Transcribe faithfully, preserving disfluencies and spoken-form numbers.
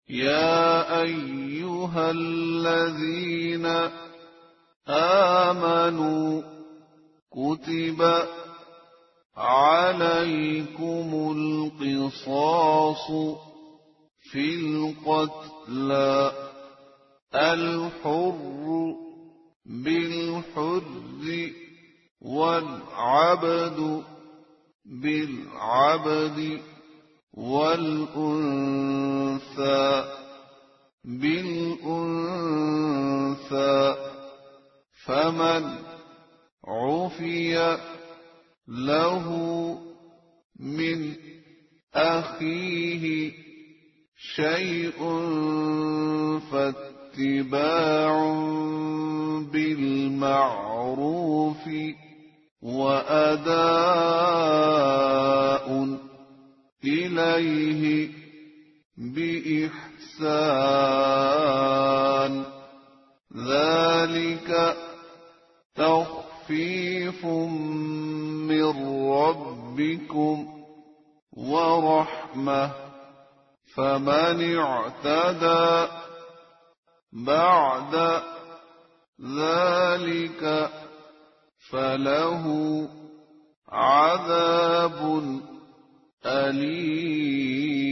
يا أيها الذين آمنوا كتب عليكم القصاص في القتلى الحر بالحر والعبد بالعبد والأنثى بالأنثى فمن عفي له من أخيه شيء فاتباع بالمعروف وأداء إليه بإحسان ذلك تخفيف من ربكم ورحمة فمن اعتدى بعد ذلك فله عذاب أليم.